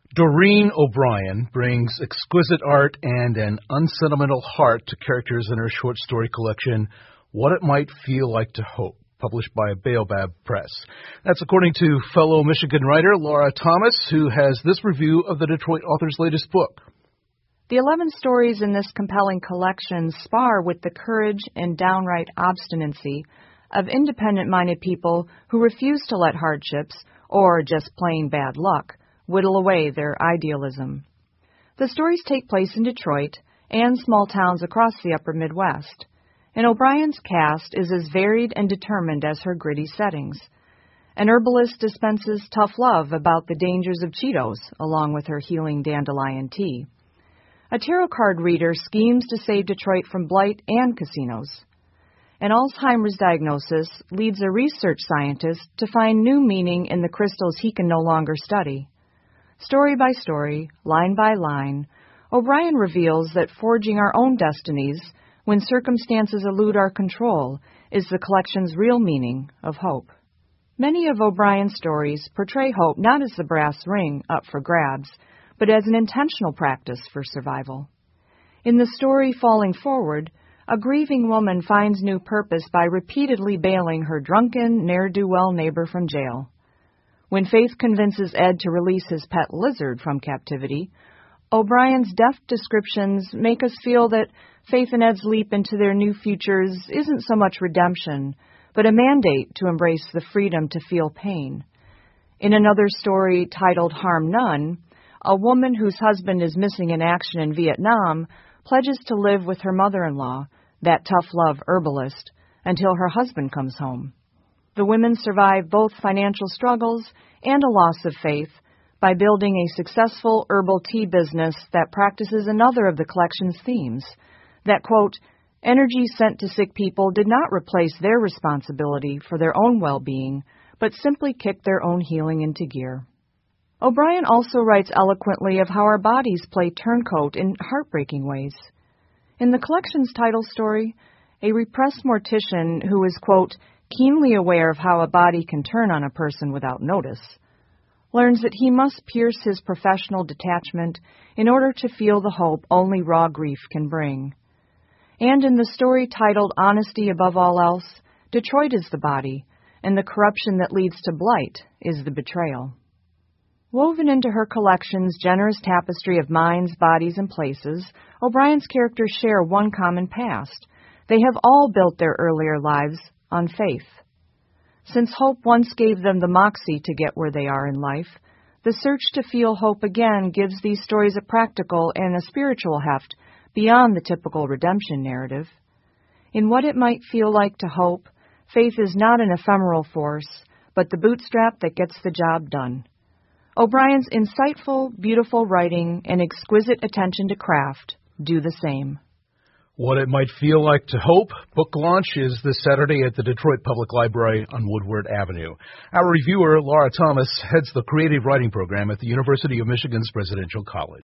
Doreen O'Brien brings exquisite art and an unsentimental heart to characters in her short story collection, What It Might Feel Like to Hope, published by Baobab Press. That's according to fellow Michigan writer Laura Thomas, who has this review of the Detroit author's latest book. The 11 stories in this compelling collection spar with the courage and downright obstinacy of independent-minded people who refuse to let hardships, or just plain bad luck, whittle away their idealism. The stories take place in Detroit and small towns across the upper Midwest, and O'Brien's cast is as varied and determined as her gritty settings. An herbalist dispenses tough love about the dangers of Cheetos, along with her healing dandelion tea. A tarot card reader schemes to save Detroit from blight and casinos. An Alzheimer's diagnosis leads a research scientist to find new meaning in the crystals he can no longer study. Story by story, line by line, O'Brien reveals that forging our own destinies when circumstances elude our control is the collection's real meaning of hope. Many of O'Brien's stories portray hope not as the brass ring up for grabs, but as an intentional practice for survival. In the story Falling Forward, a grieving woman finds new purpose by repeatedly bailing her drunken, ne'er-do-well neighbor from jail. When Faith convinces Ed to release his pet lizard from captivity, O'Brien's deft descriptions make us feel that Faith and Ed's leap into their new futures isn't so much redemption, but a mandate to embrace the freedom to feel pain. In another story titled Harm None, a woman whose husband is missing in action in Vietnam pledges to live with her mother-in-law, that tough-love herbalist, until her husband comes home. The women survive both financial struggles and a loss of faith by building a successful herbal tea business that practices another of the collection's themes, that, quote, energy sent to sick people did not replace their responsibility for their own well-being, but simply kicked their own healing into gear. O'Brien also writes eloquently of how our bodies play turncoat in heartbreaking ways. In the collection's title story, a repressed mortician who is, quote, keenly aware of how a body can turn on a person without notice, learns that he must pierce his professional detachment in order to feel the hope only raw grief can bring. And in the story titled Honesty Above All Else, Detroit is the body, and the corruption that leads to blight is the betrayal. Woven into her collection's generous tapestry of minds, bodies, and places, O'Brien's characters share one common past. They have all built their earlier lives on faith. Since hope once gave them the moxie to get where they are in life, the search to feel hope again gives these stories a practical and a spiritual heft beyond the typical redemption narrative. In What It Might Feel Like to Hope, faith is not an ephemeral force, but the bootstrap that gets the job done. O'Brien's insightful, beautiful writing and exquisite attention to craft do the same. What It Might Feel Like to Hope book launch is this Saturday at the Detroit Public Library on Woodward Avenue. Our reviewer, Laura Thomas, heads the creative writing program at the University of Michigan's Presidential College.